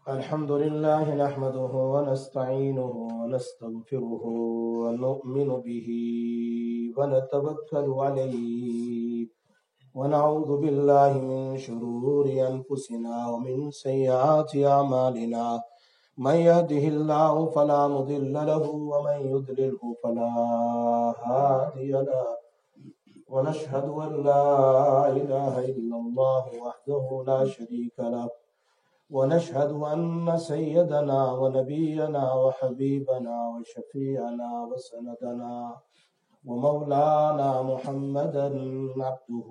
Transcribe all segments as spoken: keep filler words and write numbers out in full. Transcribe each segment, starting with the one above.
الحمد لله نحمده ونستعينه ونستغفره ونؤمن به ونتوكل عليه ونعوذ بالله من شرور أنفسنا ومن سيئات أعمالنا من يهده الله فلا مضل له ومن يضلله فلا هادي له ونشهد أن لا إله إلا الله وحده لا شريك له ونشهد أن سيدنا ونبينا وحبيبنا وشفيعنا وسندنا ومولانا محمدا عبده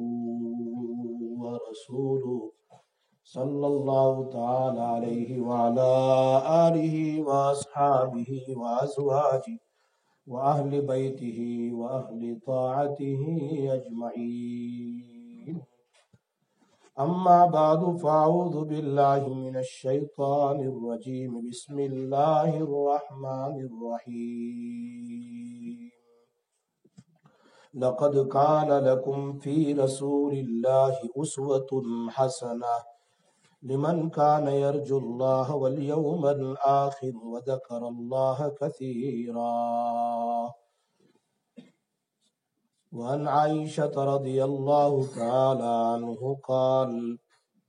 ورسوله صلى الله تعالى عليه وعلى آله وأصحابه وأزواجه وأهل بيته وأهل طاعته أجمعين. أما بعد فأعوذ بالله من الشيطان الرجيم. بسم الله الرحمن الرحيم. لقد كان لكم في رسول الله أسوة حسنة لمن كان يرجو الله واليوم الآخر وذكر الله كثيرا. وعن عائشة رضي الله تعالى عنه قال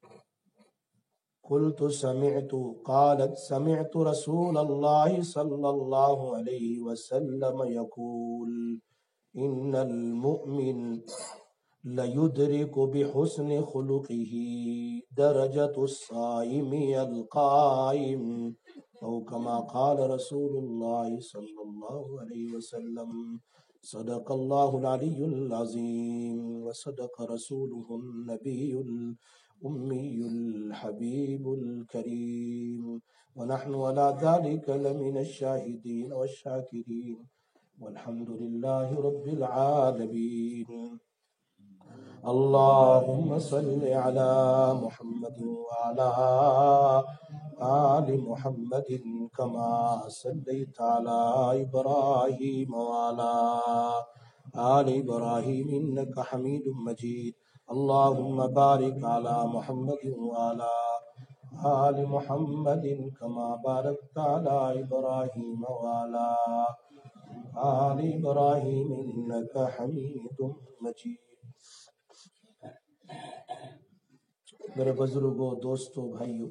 قلت سمعت قالت سمعت رسول الله صلى الله عليه وسلم يقول إن المؤمن ليدرك بحسن خلقه درجة الصائم القائم أو كما قال رسول الله صلى الله عليه وسلم. صدق الله العلي العظيم وصدق رسوله النبي الأمي الحبيب الكريم ونحن على ذلك لمن الشاهدين والشاكرين والحمد لله رب العالمين. اللهم صل على محمد وعلى آل محمد كما صليت على إبراهيم وعلى آل إبراهيم إنك حميد مجيد. اللهم بارك على محمد وعلى آل محمد كما باركت على إبراهيم وعلى آل إبراهيم إنك حميد مجيد. میرے بزرگوں، دوستوں، بھائیوں،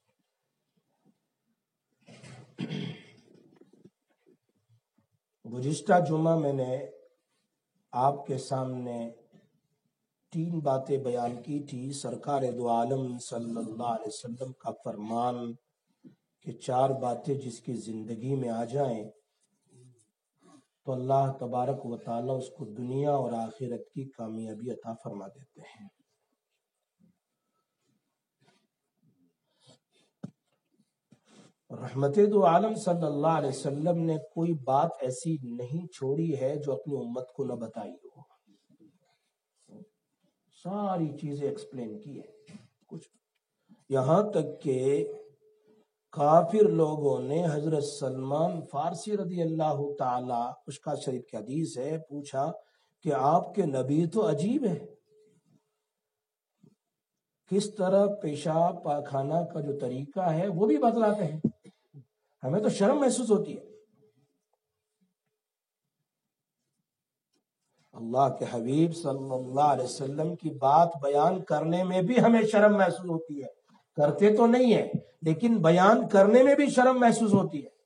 گزشتہ جمعہ میں نے آپ کے سامنے تین باتیں بیان کی تھی. سرکار دو عالم صلی اللہ علیہ وسلم کا فرمان کہ چار باتیں جس کی زندگی میں آ جائیں تو اللہ تبارک و تعالیٰ اس کو دنیا اور آخرت کی کامیابی عطا فرما دیتے ہیں. رحمت دو عالم صلی اللہ علیہ وسلم نے کوئی بات ایسی نہیں چھوڑی ہے جو اپنی امت کو نہ بتائی ہو. ساری چیزیں ایکسپلین کی ہے. کچھ یہاں تک کہ کافر لوگوں نے حضرت سلمان فارسی رضی اللہ تعالی، اس کا شریف کی حدیث ہے، پوچھا کہ آپ کے نبی تو عجیب ہے، کس طرح پیشاب پاخانہ کا جو طریقہ ہے وہ بھی بتلاتے ہیں، ہمیں تو شرم محسوس ہوتی ہے. اللہ کے حبیب صلی اللہ علیہ وسلم کی بات بیان کرنے میں بھی ہمیں شرم محسوس ہوتی ہے. کرتے تو نہیں ہے لیکن بیان کرنے میں بھی شرم محسوس ہوتی ہے.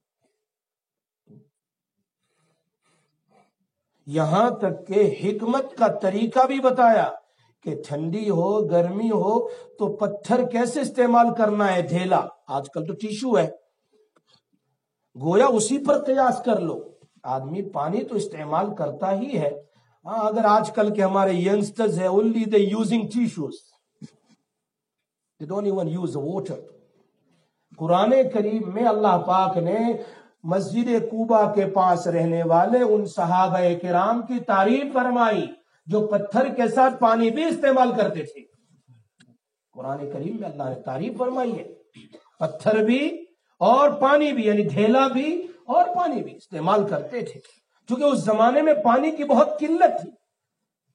یہاں تک کہ حکمت کا طریقہ بھی بتایا کہ ٹھنڈی ہو گرمی ہو تو پتھر کیسے استعمال کرنا ہے. ڈھیلا، آج کل تو ٹیشو ہے، گویا اسی پر قیاس کر لو. آدمی پانی تو استعمال کرتا ہی ہے. ہاں، اگر آج کل کے ہمارے ینگسٹرز ہیں only they using tissues, they don't even use the water. قرآن کریم میں اللہ پاک نے مسجد قباء کے پاس رہنے والے ان صحابہ کرام کی تعریف فرمائی جو پتھر کے ساتھ پانی بھی استعمال کرتے تھے. قرآن کریم میں اللہ نے تعریف فرمائی ہے، پتھر بھی اور پانی بھی، یعنی ڈھیلا بھی اور پانی بھی استعمال کرتے تھے. چونکہ اس زمانے میں پانی کی بہت قلت تھی،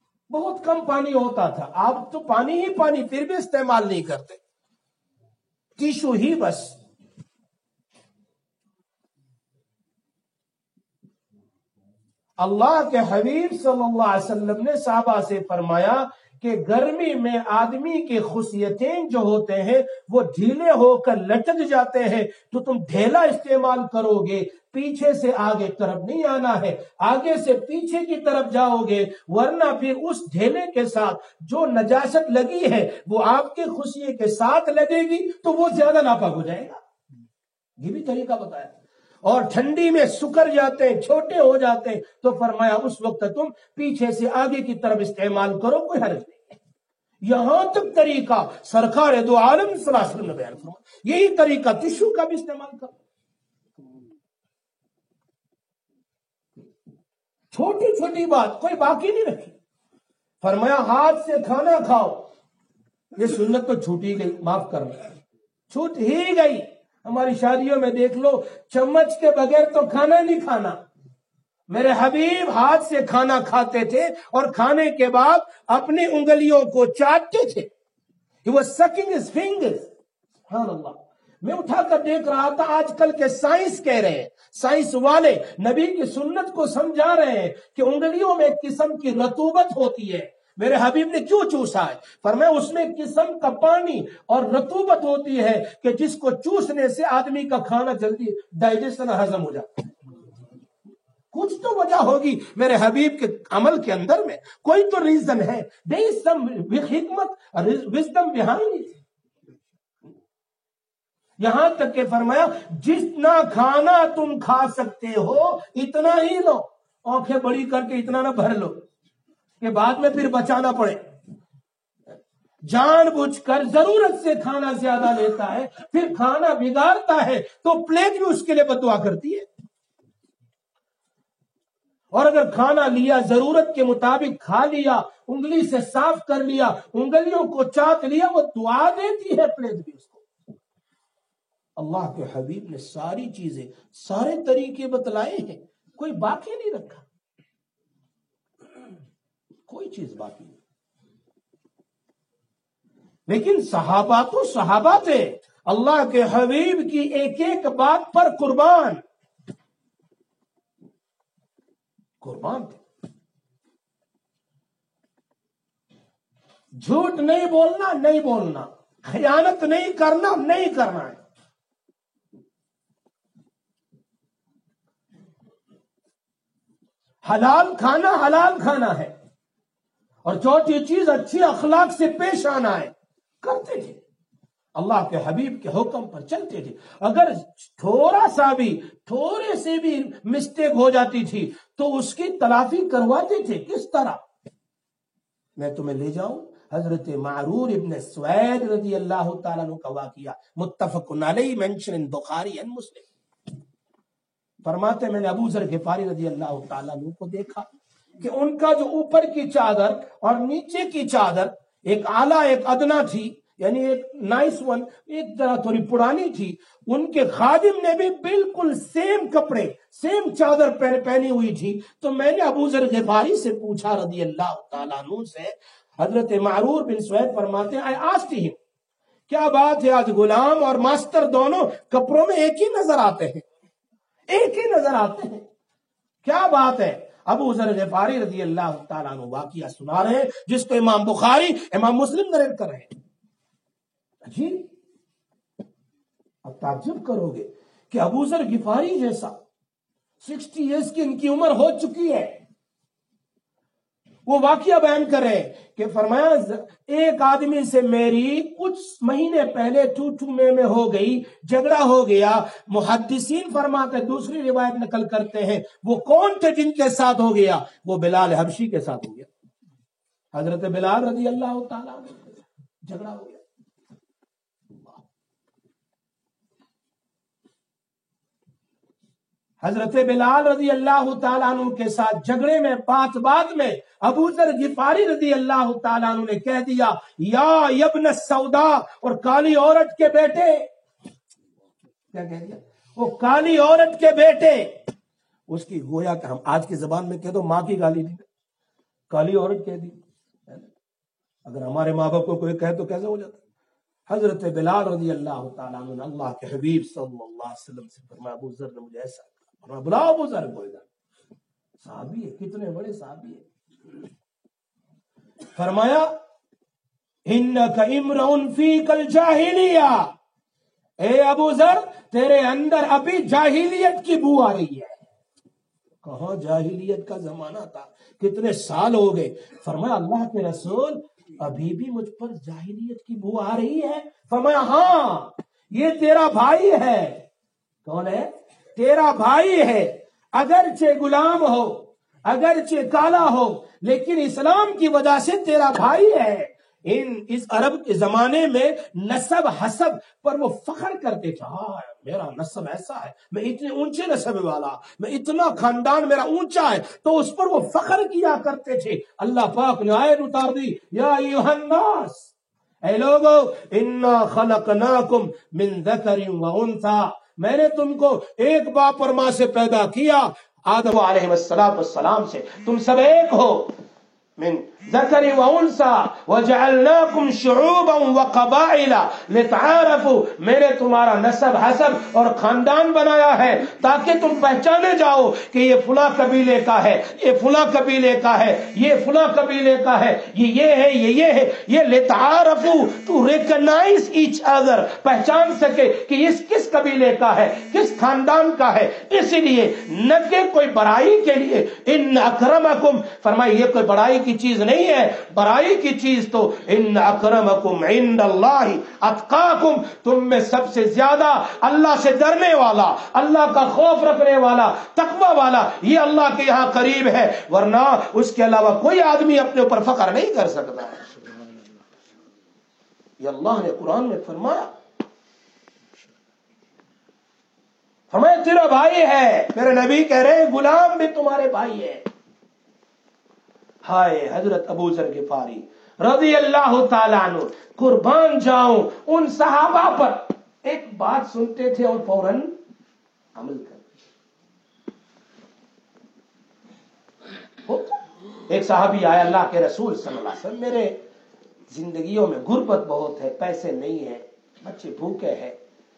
بہت کم پانی ہوتا تھا. آپ تو پانی ہی پانی پھر بھی استعمال نہیں کرتے. ٹیشو ہی بس. اللہ کے حبیب صلی اللہ علیہ وسلم نے صحابہ سے فرمایا کہ گرمی میں آدمی کے خصیتین جو ہوتے ہیں وہ ڈھیلے ہو کر لٹک جاتے ہیں، تو تم ڈھیلا استعمال کرو گے، پیچھے سے آگے طرف نہیں آنا ہے، آگے سے پیچھے کی طرف جاؤ گے، ورنہ پھر اس ڈھیلے کے ساتھ جو نجاست لگی ہے وہ آپ کے خصیے کے ساتھ لگے گی تو وہ زیادہ ناپاک ہو جائے گا. یہ بھی طریقہ بتایا. اور ٹھنڈی میں سکر جاتے ہیں، چھوٹے ہو جاتے ہیں، تو فرمایا اس وقت تم پیچھے سے آگے کی طرف استعمال کرو، کوئی حرج نہیں ہے. یہاں تک طریقہ سرکار دو عالم صلی اللہ علیہ وسلم نے بیان فرمایا. یہی طریقہ ٹشو کا بھی استعمال کرو. چھوٹی چھوٹی بات کوئی باقی نہیں رکھی. فرمایا ہاتھ سے کھانا کھاؤ. یہ سنت تو چھوٹ ہی گئی، معاف کرنا، چھوٹ ہی گئی. ہماری شادیوں میں دیکھ لو، چمچ کے بغیر تو کھانا نہیں کھانا. میرے حبیب ہاتھ سے کھانا کھاتے تھے اور کھانے کے بعد اپنی انگلیوں کو چاٹتے تھے. He was sucking his fingers. سبحان اللہ. میں اٹھا کر دیکھ رہا تھا، آج کل کے سائنس کہہ رہے ہیں، سائنس والے نبی کی سنت کو سمجھا رہے ہیں کہ انگلیوں میں ایک قسم کی رطوبت ہوتی ہے. میرے حبیب نے کیوں چوسا ہے؟ فرمایا اس میں قسم کا پانی اور رطوبت ہوتی ہے کہ جس کو چوسنے سے آدمی کا کھانا جلدی ڈائجیشن ہضم ہو جاتا ہے. کچھ تو وجہ ہوگی میرے حبیب کے عمل کے اندر میں، کوئی تو ریزن ہے. there is some حکمت wisdom behind it. یہاں تک کہ فرمایا جتنا کھانا تم کھا سکتے ہو اتنا ہی لو. آنکھیں بڑی کر کے اتنا نہ بھر لو کہ بعد میں پھر بچانا پڑے. جان بوجھ کر ضرورت سے کھانا زیادہ لیتا ہے، پھر کھانا بگاڑتا ہے تو پلیٹ بھی اس کے لیے بددعا کرتی ہے. اور اگر کھانا لیا ضرورت کے مطابق کھا لیا، انگلی سے صاف کر لیا، انگلیوں کو چاٹ لیا، وہ دعا دیتی ہے پلیٹ بھی اس کو. اللہ کے حبیب نے ساری چیزیں، سارے طریقے بتلائے ہیں، کوئی باقی نہیں رکھا، کوئی چیز باقی نہیں. لیکن صحابہ تو صحابہ تھے، اللہ کے حبیب کی ایک ایک بات پر قربان قربان تھے. جھوٹ نہیں بولنا نہیں بولنا، خیانت نہیں کرنا نہیں کرنا ہے. حلال کھانا حلال کھانا ہے، اور چوتھی چیز اچھی اخلاق سے پیش آنا ہے. کرتے تھے، اللہ کے حبیب کے حکم پر چلتے تھے. اگر تھوڑا سا بھی تھوڑے سے بھی مسٹیک ہو جاتی تھی تو اس کی تلافی کرواتے تھے. کس طرح؟ میں تمہیں لے جاؤں حضرت معرور ابن سوید رضی اللہ تعالیٰ عنہ کا واقعہ، متفق علیہ، منشن ان بخاری ان مسلم. فرماتے میں نے ابو ذر غفاری رضی اللہ تعالیٰ عنہ کو دیکھا کہ ان کا جو اوپر کی چادر اور نیچے کی چادر ایک اعلیٰ ایک ادنا تھی، یعنی ایک نائس ون، ایک طرح تھوڑی پرانی تھی. ان کے خادم نے بھی بالکل سیم کپڑے سیم چادر پہنی ہوئی تھی. تو میں نے ابو ذر غفاری سے پوچھا رضی اللہ تعالیٰ عنہ سے، حضرت معرور بن سوید فرماتے ہیں I asked him کیا بات ہے آج غلام اور ماسٹر دونوں کپڑوں میں ایک ہی نظر آتے ہیں، ایک ہی نظر آتے ہیں، کیا بات ہے؟ ابو ذر غفاری رضی اللہ تعالیٰ عنہ واقعہ سنا رہے ہیں جس کو امام بخاری امام مسلم نریٹ کر رہے ہیں. عجیب، اب تعجب کرو گے کہ ابو ذر غفاری جیسا سکسٹی ایئرس کی ان کی عمر ہو چکی ہے، وہ واقعہ بیان کر رہے ہیں کہ فرمایا ایک آدمی سے میری کچھ مہینے پہلے ٹو ٹو میں میں ہو گئی، جھگڑا ہو گیا. محدثین فرماتے دوسری روایت نقل کرتے ہیں وہ کون تھے جن کے ساتھ ہو گیا؟ وہ بلال حبشی کے ساتھ ہو گیا. حضرت بلال رضی اللہ تعالیٰ جھگڑا ہو گیا. حضرت بلال رضی اللہ تعالیٰ عنہ کے ساتھ جھگڑے میں بات بات میں ابو ذر غفاری رضی اللہ تعالیٰ عنہ نے کہہ دیا یا ابن السودا، اور کالی عورت کے بیٹے. کیا کہہ دیا؟ وہ کالی عورت کے بیٹے. اس کی گویا کہ ہم آج کی زبان میں کہہ دو ماں کی گالی دی، کالی عورت کہہ دی. اگر ہمارے ماں باپ کو کوئی کہے تو کیسے ہو جاتا؟ حضرت بلال رضی اللہ تعالیٰ عنہ نے اللہ کے حبیب صلی اللہ علیہ وسلم سے فرمایا ابو ذر نے مجھے ایسا کہا، فرمایا بلاؤ ابو ذر کو ادھر، صحابی ہے، کتنے بڑے صحابی ہے. فرمایا انک امرؤ فیک الجاہلیہ، اے ابو ذر تیرے اندر ابھی جاہلیت کی بو آ رہی ہے. کہاں جاہلیت کا زمانہ تھا، کتنے سال ہو گئے. فرمایا اللہ کے رسول ابھی بھی مجھ پر جاہلیت کی بو آ رہی ہے؟ فرمایا ہاں یہ تیرا بھائی ہے. کون ہے؟ تیرا بھائی ہے، اگرچہ غلام ہو، اگرچہ کالا ہو، لیکن اسلام کی وجہ سے تیرا بھائی ہے. ان اس عرب کے زمانے میں نسب حسب پر وہ فخر کرتے تھے، ہاں میرا نسب ایسا ہے، میں اتنے اونچے نسب والا، میں اتنا خاندان میرا اونچا ہے، تو اس پر وہ فخر کیا کرتے تھے. اللہ پاک نے آیت اتار دی، یا ایھا الناس، اے لوگو انا خلقناکم من ذکر و انثی، میں نے تم کو ایک باپ اور ماں سے پیدا کیا، آدم علیہ السلام سے، تم سب ایک ہو. من ذکر و انثی وجعلناکم شعوبا وقبائل لتعارفوا، میں نے تمہارا نسب حسب اور خاندان بنایا ہے تاکہ تم پہچانے جاؤ کہ یہ فلاں قبیلے کا ہے، یہ فلاں قبیلے کا ہے، یہ فلاں قبیلے کا ہے، یہ یہ ہے، یہ یہ ہے. یہ لتعارفوا، ٹو ریکگنائز ایچ ادر، پہچان سکے کہ اس کس قبیلے کا ہے، کس خاندان کا ہے. اسی لیے نہ کہ کوئی بڑائی کے لیے، ان اکرمکم، فرمایا یہ کوئی بڑائی کی چیز نہیں ہے، بڑائی کی چیز تو ان اکرمکم عند اللہ اتقاکم، تم میں سب سے زیادہ اللہ سے ڈرنے والا، اللہ کا خوف رکھنے والا، تقوی والا، یہ اللہ کے یہاں قریب ہے. ورنہ اس کے علاوہ کوئی آدمی اپنے اوپر فخر نہیں کر سکتا ہے. یہ اللہ نے قرآن میں فرمایا. فرمایا تیرا بھائی ہے، میرے نبی کہہ رہے ہیں غلام بھی تمہارے بھائی ہے. ہائے حضرت ابو ذر غفاری رضی اللہ تعالیٰ عنہ، قربان جاؤں ان صحابہ پر، ایک بات سنتے تھے اور فوراً عمل کرتے. ایک صحابی آیا اللہ کے رسول صلی اللہ علیہ وسلم، میرے زندگیوں میں غربت بہت ہے، پیسے نہیں ہے، بچے بھوکے ہیں.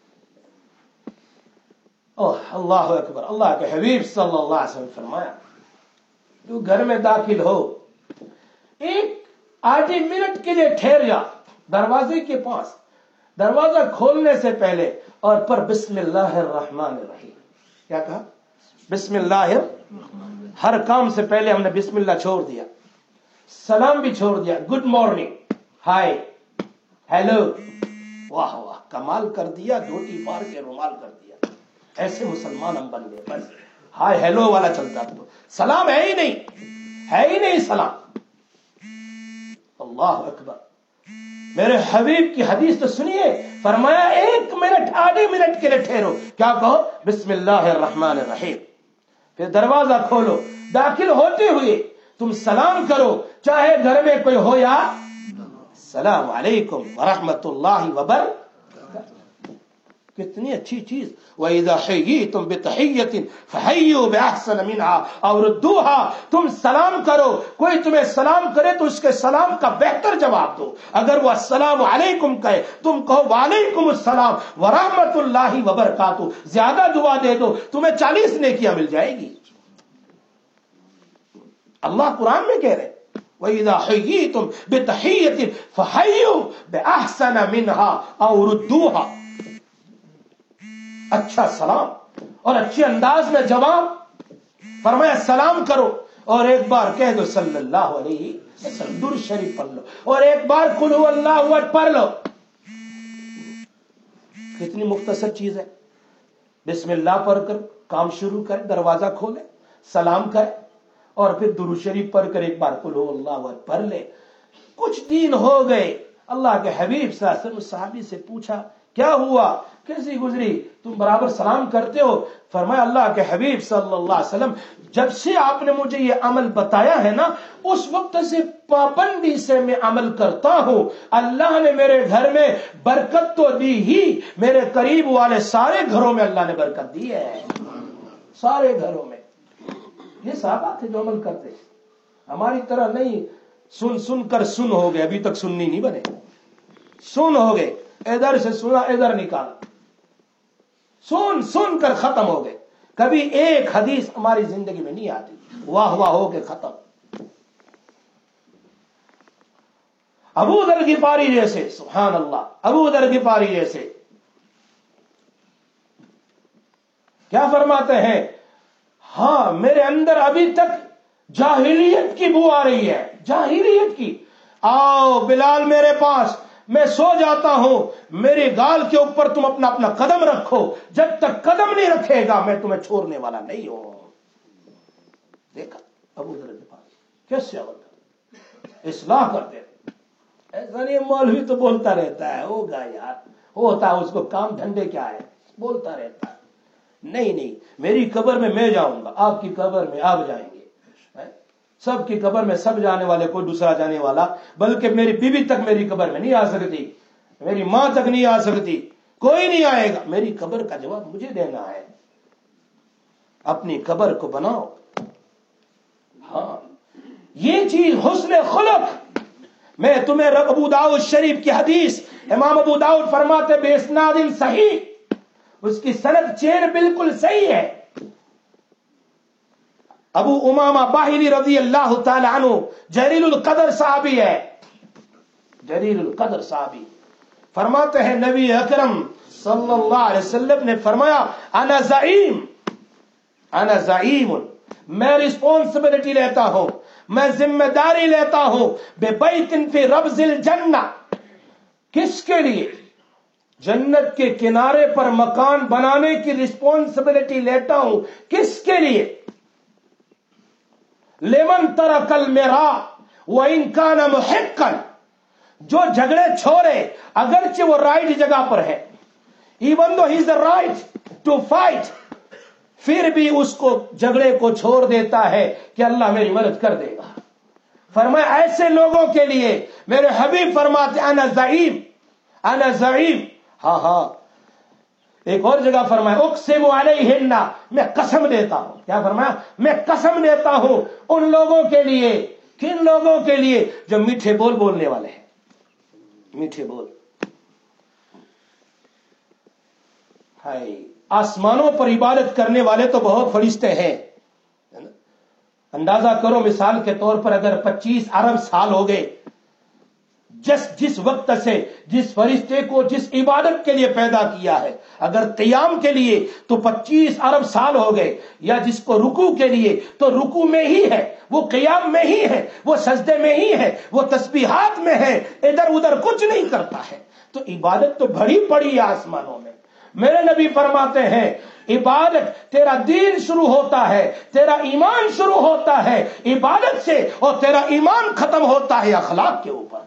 اوہ اللہ اکبر. اللہ کے حبیب صلی اللہ علیہ وسلم فرمایا تو گھر میں داخل ہو، ایک آدھی منٹ کے لیے ٹھہر جا دروازے کے پاس، دروازہ کھولنے سے پہلے، اور پر بسم اللہ الرحمن الرحیم. کیا کہا؟ بسم اللہ. ہر کام سے پہلے ہم نے بسم اللہ چھوڑ دیا، سلام بھی چھوڑ دیا، گڈ مارننگ، ہائے، ہیلو، واہ واہ، کمال کر دیا، دھوتی پار کے رومال کر دیا. ایسے مسلمان ہم بن گئے، بس ہائے ہیلو والا چلتا، تو سلام ہے ہی نہیں، ہے ہی نہیں سلام. اللہ اکبر. میرے حبیب کی حدیث تو سنیے، فرمایا ایک منٹ، آدھے منٹ کے لیے ٹھہرو، کیا کہو؟ بسم اللہ الرحمن الرحیم. پھر دروازہ کھولو، داخل ہوتے ہوئے تم سلام کرو، چاہے گھر میں کوئی ہو یا السلام علیکم ورحمۃ اللہ وبرکاتہ. کتنی اچھی چیز. وَإِذَا حَيِّيتُمْ بِتَحِيَّةٍ فَحَيُّوا بِأَحْسَنَ مِنْهَا أَوْ رُدُّوهَا. تم سلام کرو، کوئی تمہیں سلام کرے تو اس کے سلام کا بہتر جواب دو. اگر وہ السلام علیکم کہے تم کہو وعلیکم السلام ورحمۃ اللہ وبرکاتہ. زیادہ دعا دے دو، تمہیں چالیس نیکیاں مل جائے گی. اللہ قرآن میں کہہ رہے وَإِذَا حَيِّيتُمْ بِتَحِيَّةٍ فَحَيُّوا بِأَحْسَنَ مِنْهَا أَوْ رُدُّوهَا. اچھا سلام اور اچھے انداز میں جواب. فرمایا سلام کرو اور ایک بار کہہ دو صلی اللہ علیہ وسلم، درود شریف پڑھ لو، اور ایک بار قل هو اللہ احد پڑھ لو. کتنی مختصر چیز ہے. بسم اللہ پڑھ کر کام شروع کرے، دروازہ کھولے، سلام کرے، اور پھر درود شریف پڑھ کر ایک بار قل هو اللہ احد پڑھ لے. کچھ دن ہو گئے، اللہ کے حبیب صلی اللہ علیہ وسلم صحابی سے پوچھا کیا ہوا، کیسی گزری، تم برابر سلام کرتے ہو؟ فرمایا اللہ کے حبیب صلی اللہ علیہ وسلم جب سے آپ نے مجھے یہ عمل بتایا ہے نا، اس وقت سے پابندی سے میں عمل کرتا ہوں. اللہ نے میرے گھر میں برکت تو دی ہی، میرے قریب والے سارے گھروں میں اللہ نے برکت دی ہے، سارے گھروں میں. یہ صحابہ تھے جو عمل کرتے، ہماری طرح نہیں سن سن کر سن ہو گئے، ابھی تک سننی نہیں بنے، سن ہو گئے. ادھر سے سنا ادھر نکالا، سن سن کر ختم ہو گئے. کبھی ایک حدیث ہماری زندگی میں نہیں آتی، واہ واہ ہو کے ختم. ابو ذر غفاری جیسے، سبحان اللہ، ابو ذر غفاری جیسے کیا فرماتے ہیں؟ ہاں میرے اندر ابھی تک جاہلیت کی بو آ رہی ہے، جاہلیت کی. آؤ بلال میرے پاس، میں سو جاتا ہوں، میرے گال کے اوپر تم اپنا اپنا قدم رکھو، جب تک قدم نہیں رکھے گا میں تمہیں چھوڑنے والا نہیں ہوں. دیکھا ابو ذر غفاری کیسے ہوتا، اصلاح کرتے. ایسا نہیں مولوی تو بولتا رہتا ہے، ہوگا یار، ہوتا اس کو کام دھندے کیا ہے، بولتا رہتا ہے. نہیں نہیں، میری قبر میں میں جاؤں گا، آپ کی قبر میں آپ جائیں گے، سب کی قبر میں سب جانے والے، کوئی دوسرا جانے والا. بلکہ میری بیوی تک میری قبر میں نہیں آ سکتی، میری ماں تک نہیں آ سکتی، کوئی نہیں آئے گا. میری قبر کا جواب مجھے دینا ہے. اپنی قبر کو بناؤ. ہاں یہ چیز حسن خلق. میں تمہیں ابو داؤد شریف کی حدیث، امام ابو داؤد فرماتے بے اسناد صحیح، اس کی سند چین بالکل صحیح ہے. ابو امامہ باہلی رضی اللہ تعالی عنہ جلیل القدر صحابی ہے، جلیل القدر صحابی. فرماتے ہیں نبی اکرم صلی اللہ علیہ وسلم نے فرمایا انا زعیم، انا زعیم، میں رسپانسبلٹی لیتا ہوں، میں ذمہ داری لیتا ہوں بے بیت فی ربض الجنہ. کس کے لیے؟ جنت کے کنارے پر مکان بنانے کی رسپانسبلٹی لیتا ہوں. کس کے لیے؟ لمن ترک المراء وان کان محقا، جو جھگڑے چھوڑے اگرچہ وہ رائٹ جگہ پر ہے، even though he is right to fight, پھر بھی اس کو جھگڑے کو چھوڑ دیتا ہے کہ اللہ میری مدد کر دے گا. فرمایا ایسے لوگوں کے لیے میرے حبیب فرماتے انا زعیم، انا زعیم. ہاں ہاں ایک اور جگہ فرمایا اقسم علیہن، میں قسم دیتا ہوں. کیا فرمایا؟ میں قسم دیتا ہوں ان لوگوں کے لیے. کن لوگوں کے لیے؟ جو میٹھے بول بولنے والے ہیں، میٹھے بول. ہائے آسمانوں پر عبادت کرنے والے تو بہت فرشتے ہیں. اندازہ کرو مثال کے طور پر اگر پچیس ارب سال ہو گئے جس جس وقت سے جس فرشتے کو جس عبادت کے لیے پیدا کیا ہے، اگر قیام کے لیے تو پچیس ارب سال ہو گئے، یا جس کو رکوع کے لیے تو رکوع میں ہی ہے، وہ قیام میں ہی ہے، وہ سجدے میں ہی ہے، وہ تسبیحات میں ہے، ادھر ادھر کچھ نہیں کرتا ہے. تو عبادت تو بڑی پڑی ہے آسمانوں میں. میرے نبی فرماتے ہیں عبادت، تیرا دین شروع ہوتا ہے، تیرا ایمان شروع ہوتا ہے عبادت سے، اور تیرا ایمان ختم ہوتا ہے اخلاق کے اوپر.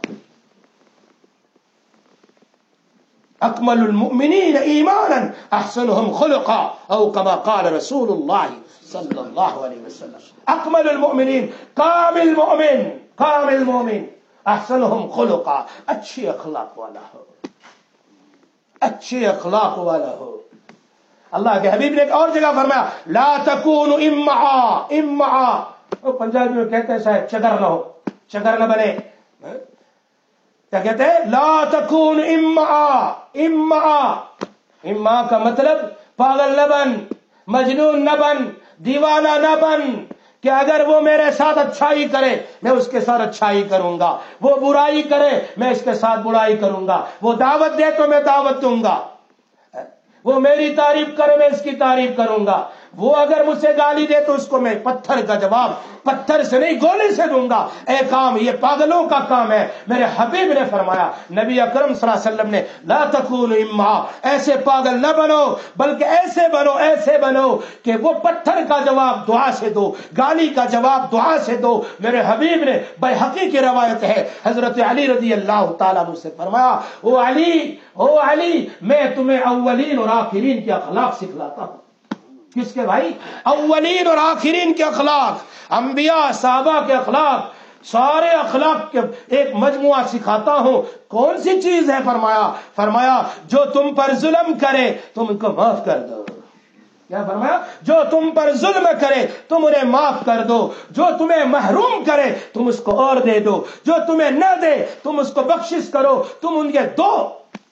اکمل المؤمنین ایمانا احسنهم خلقا، او كما قال رسول اللہ صلی اللہ علیہ وسلم. اکمل المؤمنین، کامل مؤمن، کامل مومن، احسنهم خلقا، اچھی اخلاق والا ہو، اچھے اخلاق والا ہو. اللہ کے حبیب نے ایک اور جگہ فرمایا لا تکونوا امعا، امعا وہ پنجابی میں کہتے ہیں شاید چگر نہ ہو، چگر نہ بنے. کیا کہتے ہیں؟ لا تکون امعا، امعا، امعا کا مطلب پاگل نہ بن، مجنون نہ بن، دیوانہ نہ بن کہ اگر وہ میرے ساتھ اچھائی کرے میں اس کے ساتھ اچھائی کروں گا، وہ برائی کرے میں اس کے ساتھ برائی کروں گا، وہ دعوت دے تو میں دعوت دوں گا، وہ میری تعریف کرے میں اس کی تعریف کروں گا، وہ اگر مجھ سے گالی دے تو اس کو میں پتھر کا جواب پتھر سے نہیں گولی سے دوں گا. اے کام یہ پاگلوں کا کام ہے. میرے حبیب نے فرمایا، نبی اکرم صلی اللہ علیہ وسلم نے لا تکونوا امعا، ایسے پاگل نہ بنو بلکہ ایسے بنو، ایسے بنو کہ وہ پتھر کا جواب دعا سے دو، گالی کا جواب دعا سے دو. میرے حبیب نے بیہقی کی روایت ہے حضرت علی رضی اللہ تعالیٰ عنہ سے فرمایا او علی، او علی، میں تمہیں اولین اور آخرین کے اخلاق سکھلاتا ہوں. کس کے بھائی؟ اولین اور آخرین کے اخلاق، انبیاء صحابہ کے اخلاق، سارے اخلاق کے ایک مجموعہ سکھاتا ہوں. کون سی چیز ہے؟ فرمایا فرمایا جو تم پر ظلم کرے تم ان کو معاف کر دو. کیا فرمایا؟ جو تم پر ظلم کرے تم انہیں معاف کر دو، جو تمہیں محروم کرے تم اس کو اور دے دو، جو تمہیں نہ دے تم اس کو بخشش کرو، تم ان کے دو.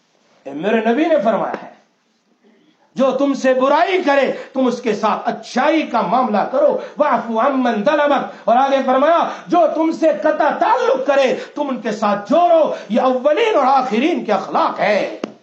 میرے نبی نے فرمایا ہے جو تم سے برائی کرے تم اس کے ساتھ اچھائی کا معاملہ کرو، واعفو عمن ظلمک، اور آگے فرمایا جو تم سے قطع تعلق کرے تم ان کے ساتھ جوڑو، یہ اولین اور آخرین کے اخلاق ہے۔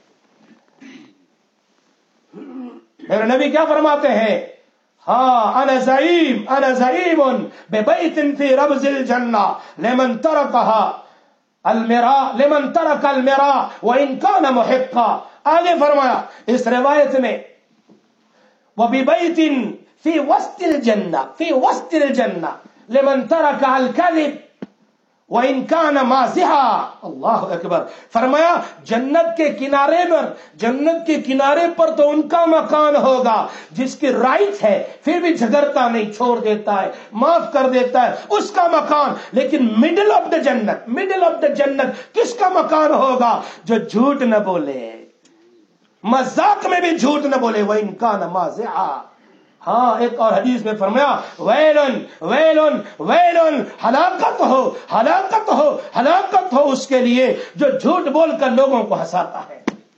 میرے نبی کیا فرماتے ہیں؟ ہاں انا زعیم انا زعیم ببیت فی ربض الجنہ لمن ترکها المرا لمن ترک المرا وان کان محقا۔ آگے فرمایا اس روایت میں وببیت فی وسط الجنہ فی وسط الجنہ لمن ترک الکذب وان کان مازحا۔ اللہ اکبر، فرمایا جنت کے کنارے پر جنت کے کنارے پر تو ان کا مکان ہوگا جس کے رائٹ ہے پھر بھی جھگڑتا نہیں، چھوڑ دیتا ہے، معاف کر دیتا ہے، اس کا مکان۔ لیکن مڈل آف دا جنت مڈل آف دا جنت کس کا مکان ہوگا؟ جو جھوٹ نہ بولے، مذاق میں بھی جھوٹ نہ بولے، وان کان مازحا۔ ہاں ایک اور حدیث میں فرمایا ویلن ویلن ویلن، ہلاکت ہو ہلاکت ہو ہلاکت ہو اس کے لیے جو جھوٹ بول کر لوگوں کو ہنساتا ہے۔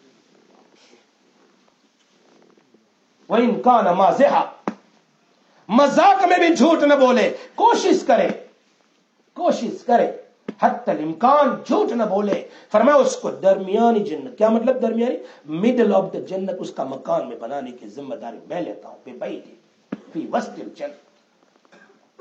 وَإِن كَانَ مَازِحًا، مذاق میں بھی جھوٹ نہ بولے، کوشش کرے کوشش کرے حتی الامکان جھوٹ نہ بولے۔ فرمایا اس کو درمیانی جنت، کیا مطلب درمیانی؟ مڈل آف دا جنت اس کا مکان میں بنانے کی ذمہ داری میں لیتا ہوں، بے بیت فی وسط الجنت۔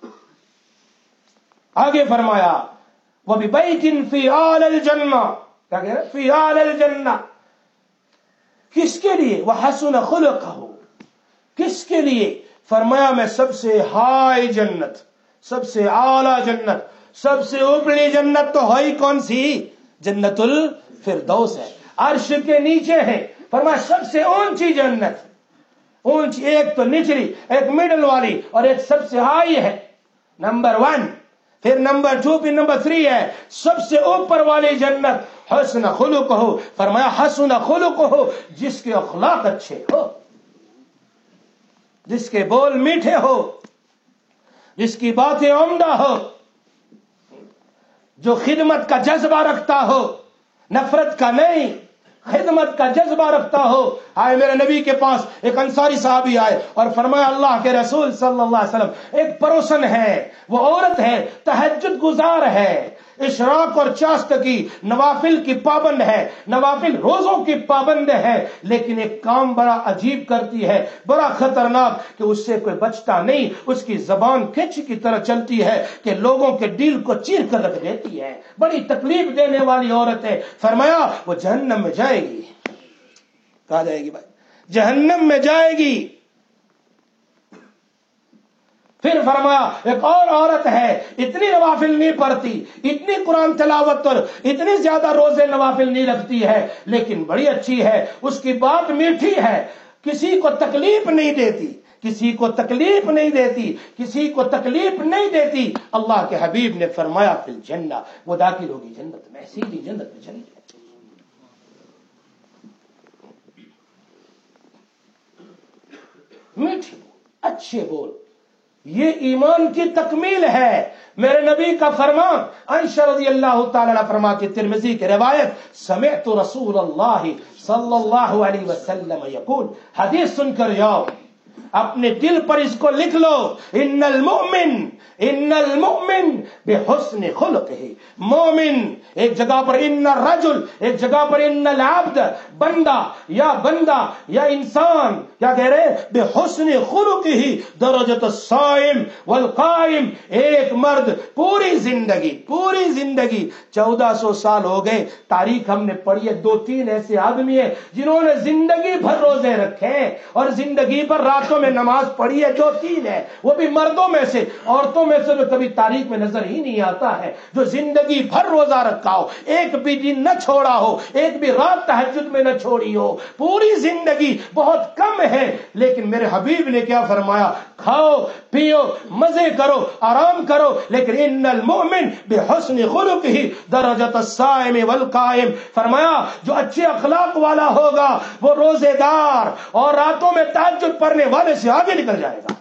آگے فرمایا وببیت فی اعلی الجنہ، کیا کہہ رہے فی اعلی الجنہ، کس کے لیے؟ وحسن خلقہ، کس کے لیے؟ فرمایا میں سب سے ہائی جنت، سب سے اعلی جنت، سب سے اوپری جنت تو ہے کون سی؟ جنت الفردوس ہے، عرش کے نیچے ہے۔ فرمایا سب سے اونچی جنت، اونچی ایک تو نچلی، ایک مڈل والی اور ایک سب سے ہائی ہے، نمبر ون، پھر نمبر ٹو، پھر نمبر تھری ہے سب سے اوپر والی جنت۔ حسن خلق ہو، فرمایا حسن خلق ہو، جس کے اخلاق اچھے ہو، جس کے بول میٹھے ہو، جس کی باتیں عمدہ ہو، جو خدمت کا جذبہ رکھتا ہو، نفرت کا نہیں، خدمت کا جذبہ رکھتا ہو۔ آئے میرے نبی کے پاس ایک انصاری صحابی آئے اور فرمایا اللہ کے رسول صلی اللہ علیہ وسلم ایک پڑوسن ہے، وہ عورت ہے، تہجد گزار ہے، اشراق اور چاشت کی نوافل کی پابند ہے، نوافل روزوں کی پابند ہے، لیکن ایک کام بڑا عجیب کرتی ہے، بڑا خطرناک کہ اس سے کوئی بچتا نہیں، اس کی زبان کھچ کی طرح چلتی ہے کہ لوگوں کے دل کو چیر کر رکھ دیتی ہے، بڑی تکلیف دینے والی عورت ہے۔ فرمایا وہ جہنم میں جائے گی۔ کہا جائے گی بھائی؟ جہنم میں جائے گی۔ پھر فرمایا ایک اور عورت ہے، اتنی نوافل نہیں پڑھتی، اتنی قرآن تلاوت اور اتنی زیادہ روزے نوافل نہیں رکھتی ہے، لیکن بڑی اچھی ہے، اس کی بات میٹھی ہے، کسی کو تکلیف نہیں دیتی، کسی کو تکلیف نہیں دیتی، کسی کو تکلیف نہیں دیتی۔ اللہ کے حبیب نے فرمایا فی الجنہ، وہ داخل ہوگی جنت میں، سیدھی جنت میں چلی جائے۔ میٹھے اچھے بول، یہ ایمان کی تکمیل ہے۔ میرے نبی کا فرمان، عائشہ رضی اللہ تعالی عنہ فرماتی، ترمذی کی روایت، سمعت رسول اللہ صلی اللہ علیہ وسلم یقول، حدیث سن کر جاؤ، اپنے دل پر اس کو لکھ لو، ان المؤمن ان المؤمن بحسن خلقہ، مومن ایک جگہ پر ان الرجل، ایک جگہ پر ان العبد، بندہ یا بندہ یا انسان کیا کہہ رہے؟ بحسن خلقہ درجۃ الصائم والقائم، ایک مرد پوری زندگی پوری زندگی چودہ سو سال ہو گئے، تاریخ ہم نے پڑھی ہے، دو تین ایسے آدمی ہیں جنہوں نے زندگی بھر روزے رکھے اور زندگی بھر راتوں میں نماز پڑھی ہے، جو تین ہے وہ بھی مردوں میں سے، عورتوں میں سے تو کبھی تاریخ میں نظر ہی نہیں آتا ہے، جو زندگی بھر روزہ رکھا ہو، ایک بھی دن نہ چھوڑا ہو، ایک بھی رات تہجد میں نہ چھوڑی ہو، پوری زندگی بہت کم ہے، لیکن میرے حبیب نے کیا فرمایا؟ کھاؤ پیو مزے کرو آرام کرو، لیکن ان المؤمن بحسن خلقہ درجۃ الصائم والقائم، فرمایا جو اچھے اخلاق والا ہوگا وہ روزے دار اور راتوں میں تہجد پڑھنے والے سے آگے نکل جائے گا،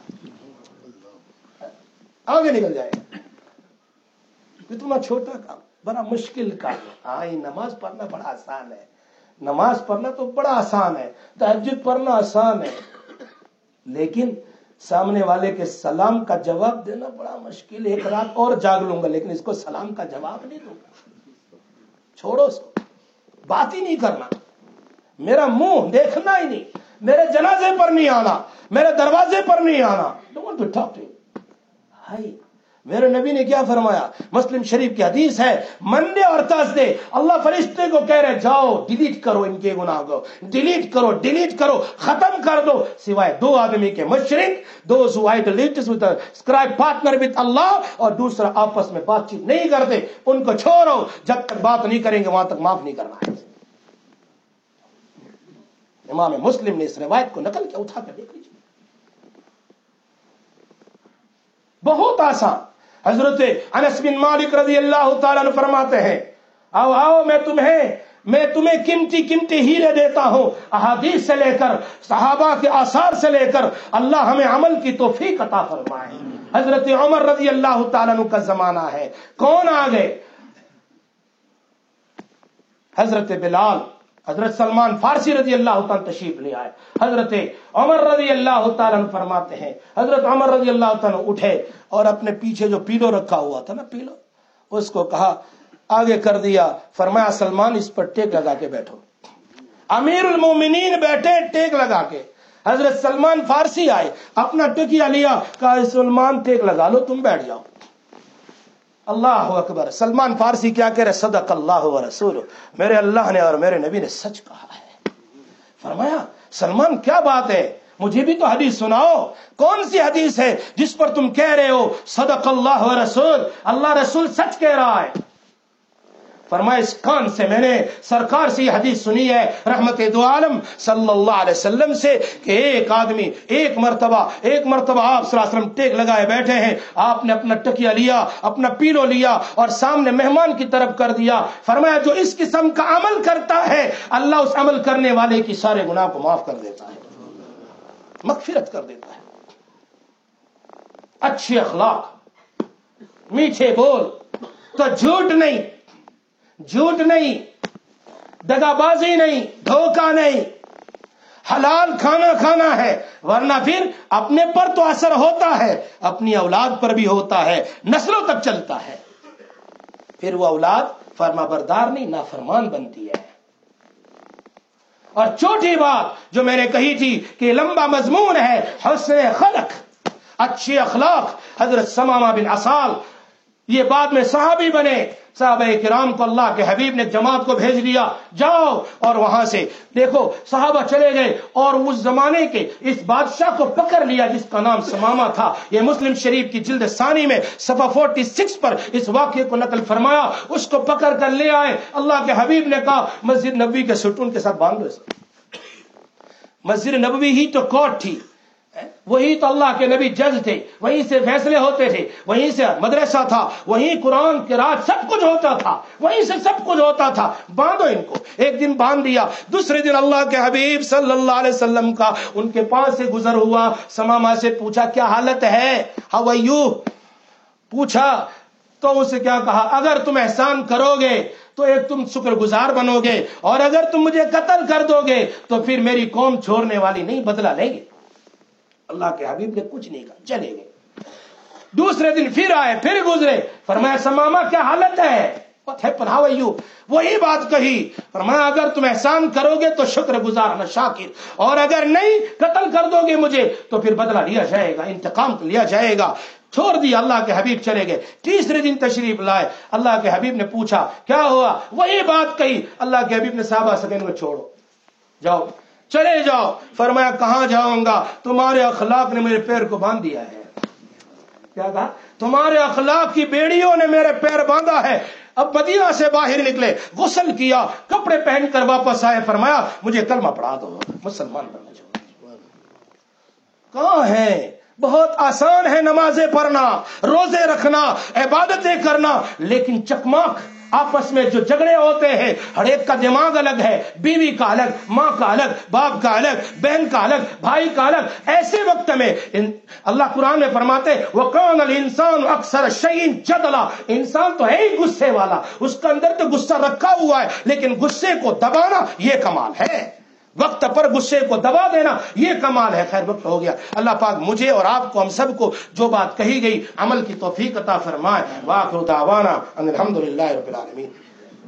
آگے نکل جائے گا۔ اتنا چھوٹا کام، بڑا مشکل کام ہے۔ ہاں نماز پڑھنا بڑا آسان ہے، نماز پڑھنا تو بڑا آسان ہے، تہجد پڑھنا آسان ہے، لیکن سامنے والے کے سلام کا جواب دینا بڑا مشکل ہے۔ ایک رات اور جاگ لوں گا لیکن اس کو سلام کا جواب نہیں دوں گا، چھوڑو اس کو، بات ہی نہیں کرنا، میرا منہ دیکھنا ہی نہیں، میرے جنازے پر نہیں آنا، میرے دروازے پر نہیں آنا۔ Don't be talking. ہائی میرے نبی نے کیا فرمایا؟ مسلم شریف کی حدیث ہے، منڈے اور تھرسڈے اللہ فرشتے کو کہہ رہے جاؤ ڈیلیٹ کرو ان کے گناہ کو، ڈیلیٹ کرو ڈیلیٹ کرو ختم کر دو، سوائے دو آدمی کے، مشرک those who idolaters who ascribe partner with Allah, اور دوسرا آپس میں بات چیت نہیں کرتے، ان کو چھوڑو، جب تک بات نہیں کریں گے وہاں تک معاف نہیں کرنا ہے۔ امام مسلم نے اس روایت کو نقل کیا، اٹھا کر دیکھ لیجیے، بہت آسان۔ حضرت انس بن مالک رضی اللہ تعالیٰ عنہ فرماتے ہیں، آؤ آؤ میں تمہیں میں تمہیں قیمتی قیمتی ہیرے دیتا ہوں، احادیث سے لے کر صحابہ کے آثار سے لے کر، اللہ ہمیں عمل کی توفیق عطا فرمائے۔ حضرت عمر رضی اللہ تعالیٰ عنہ کا زمانہ ہے، کون آ گئے؟ حضرت بلال، حضرت سلمان فارسی رضی اللہ تعالیٰ تشریف لے آئے۔ حضرت عمر رضی اللہ تعالیٰ فرماتے ہیں، حضرت عمر رضی اللہ تعالیٰ اٹھے اور اپنے پیچھے جو پیلو رکھا ہوا تھا نا، پیلو، اس کو کہا آگے کر دیا، فرمایا سلمان اس پر ٹیک لگا کے بیٹھو۔ امیر المومنین بیٹھے ٹیک لگا کے، حضرت سلمان فارسی آئے، اپنا ٹکیا لیا، کہا سلمان ٹیک لگا لو، تم بیٹھ جاؤ۔ اللہ اکبر۔ سلمان فارسی کیا کہہ رہے؟ صدق اللہ و رسول، میرے اللہ نے اور میرے نبی نے سچ کہا ہے۔ فرمایا سلمان کیا بات ہے، مجھے بھی تو حدیث سناؤ، کون سی حدیث ہے جس پر تم کہہ رہے ہو صدق اللہ و رسول، اللہ رسول سچ کہہ رہا ہے؟ فرمایا اس کان سے میں نے سرکار سے یہ حدیث سنی ہے رحمت دو عالم صلی اللہ علیہ وسلم سے کہ ایک آدمی ایک مرتبہ ایک مرتبہ آپ صلی اللہ علیہ وسلم ٹیک لگائے بیٹھے ہیں، آپ نے اپنا ٹکیا لیا، اپنا پیلو لیا اور سامنے مہمان کی طرف کر دیا۔ فرمایا جو اس قسم کا عمل کرتا ہے اللہ اس عمل کرنے والے کی سارے گناہ کو معاف کر دیتا ہے، مغفرت کر دیتا ہے۔ اچھے اخلاق، میٹھے بول، تو جھوٹ نہیں، جھوٹ نہیں، دغا بازی نہیں، دھوکہ نہیں، حلال کھانا کھانا ہے، ورنہ پھر اپنے پر تو اثر ہوتا ہے، اپنی اولاد پر بھی ہوتا ہے، نسلوں تک چلتا ہے، پھر وہ اولاد فرما بردار نہیں نافرمان بنتی ہے۔ اور چھوٹی بات جو میں نے کہی تھی کہ لمبا مضمون ہے، حسن خلق، اچھے اخلاق۔ حضرت سمامہ بن عسال یہ بعد میں صحابی بنے، صحابہ کرام کو اللہ کے حبیب نے جماعت کو بھیج دیا، جاؤ، اور وہاں سے دیکھو صحابہ چلے گئے اور اس زمانے کے اس بادشاہ کو پکڑ لیا جس کا نام سمامہ تھا۔ یہ مسلم شریف کی جلد ثانی میں صفحہ چھیالیس پر اس واقعے کو نقل فرمایا۔ اس کو پکڑ کر لے آئے، اللہ کے حبیب نے کہا مسجد نبوی کے ستون کے ساتھ باندھ دو۔ مسجد نبوی ہی تو کورٹ تھی، وہی تو اللہ کے نبی جج تھے، وہیں سے فیصلے ہوتے تھے، وہیں سے مدرسہ تھا، وہیں قرآن قرات سب کچھ ہوتا تھا، وہیں سے سب کچھ ہوتا تھا، باندھو ان کو۔ ایک دن باندھ دیا، دوسرے دن اللہ کے حبیب صلی اللہ علیہ وسلم کا ان کے پاس سے گزر ہوا، سمامہ سے پوچھا کیا حالت ہے، ہاؤ آر یو، پوچھا تو اسے کیا کہا، اگر تم احسان کرو گے تو ایک تم شکر گزار بنو گے، اور اگر تم مجھے قتل کر دو گے تو پھر میری قوم چھوڑنے والی نہیں، بدلہ لیں گے۔ اللہ کے حبیب نے کچھ نہیں کہا، چلے گئے۔ دوسرے دن پھر آئے، پھر گزرے، فرمایا سمامہ کیا حالت ہے، what happened, how are you؟ وہی بات کہی، فرمایا اگر تم احسان کرو گے تو شکر گزار نہ شاکر، اور اگر نہیں قتل کر دو گے مجھے تو پھر بدلہ لیا جائے گا، انتقام لیا جائے گا۔ چھوڑ دیا، اللہ کے حبیب چلے گئے۔ تیسرے دن تشریف لائے، اللہ کے حبیب نے پوچھا کیا ہوا، وہی بات کہی۔ اللہ کے حبیب نے صحابہ سے کہا ان کو چھوڑو، جاؤ، چلے جاؤ۔ فرمایا کہاں جاؤں گا، تمہارے اخلاق نے میرے پیر کو باندھ دیا ہے۔ کیا کہا؟ تمہارے اخلاق کی بیڑیوں نے میرے پیر باندھا ہے۔ اب مدینہ سے باہر نکلے، غسل کیا، کپڑے پہن کر واپس آئے، فرمایا مجھے کلمہ پڑھا دو، مسلمان بننا چاہتا ہوں۔ کہاں ہے؟ بہت آسان ہے نمازیں پڑھنا، روزے رکھنا، عبادتیں کرنا، لیکن چکماک آپس میں جو جھگڑے ہوتے ہیں، ہر ایک کا دماغ الگ ہے، بیوی کا الگ، ماں کا الگ، باپ کا الگ، بہن کا الگ، بھائی کا الگ، ایسے وقت میں اللہ قرآن میں فرماتے وَقَانَ الْإِنسَانُ أَكْثَرَ شَيْءٍ جَدَلًا، انسان تو ہے ہی غصے والا، اس کے اندر تو غصہ رکھا ہوا ہے، لیکن غصے کو دبانا یہ کمال ہے، وقت پر غصے کو دبا دینا یہ کمال ہے۔ خیر وقت ہو گیا، اللہ پاک مجھے اور آپ کو، ہم سب کو جو بات کہی گئی عمل کی توفیق عطا فرمائے۔ وآخر دعوانا ان الحمد للہ رب العالمین۔